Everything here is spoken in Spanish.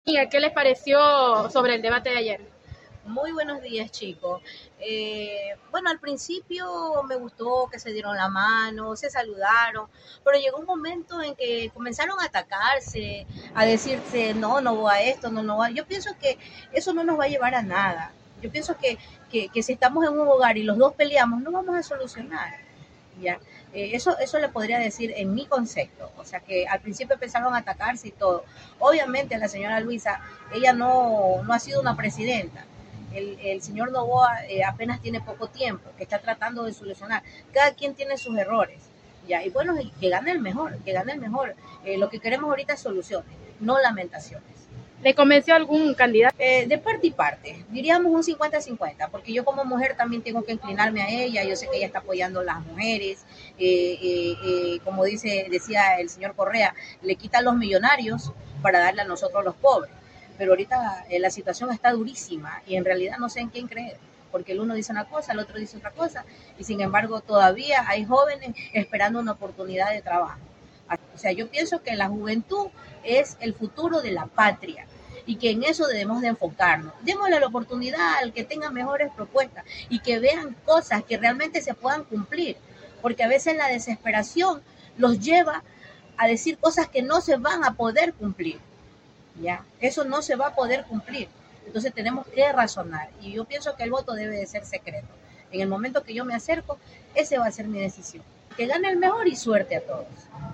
Miguel, ¿qué les pareció sobre el debate de ayer? Muy buenos días, chicos. Bueno, al principio me gustó que se dieron la mano, se saludaron, pero llegó un momento en que comenzaron a atacarse, a decirse, no, no voy a esto, no, no voy a... Yo pienso que eso no nos va a llevar a nada. Yo pienso que si estamos en un hogar y los dos peleamos, no vamos a solucionar. ¿Ya? Eso le podría decir en mi concepto, o sea que al principio empezaron a atacarse y todo. Obviamente la señora Luisa, ella no ha sido una presidenta. El señor Novoa apenas tiene poco tiempo, que está tratando de solucionar. Cada quien tiene sus errores, ¿ya? Y bueno, que gane el mejor, que gane el mejor. Lo que queremos ahorita es soluciones, no lamentaciones. ¿Le convenció algún candidato? De parte y parte, diríamos un 50-50, porque yo como mujer también tengo que inclinarme a ella, yo sé que ella está apoyando a las mujeres, como decía el señor Correa, le quitan los millonarios para darle a nosotros los pobres, pero ahorita la situación está durísima y en realidad no sé en quién creer, porque el uno dice una cosa, el otro dice otra cosa, y sin embargo todavía hay jóvenes esperando una oportunidad de trabajo. O sea, yo pienso que la juventud es el futuro de la patria y que en eso debemos de enfocarnos. Démosle la oportunidad al que tenga mejores propuestas y que vean cosas que realmente se puedan cumplir, porque a veces la desesperación los lleva a decir cosas que no se van a poder cumplir. ¿Ya? Eso no se va a poder cumplir. Entonces tenemos que razonar y yo pienso que el voto debe de ser secreto. En el momento que yo me acerco, ese va a ser mi decisión. Que gane el mejor y suerte a todos.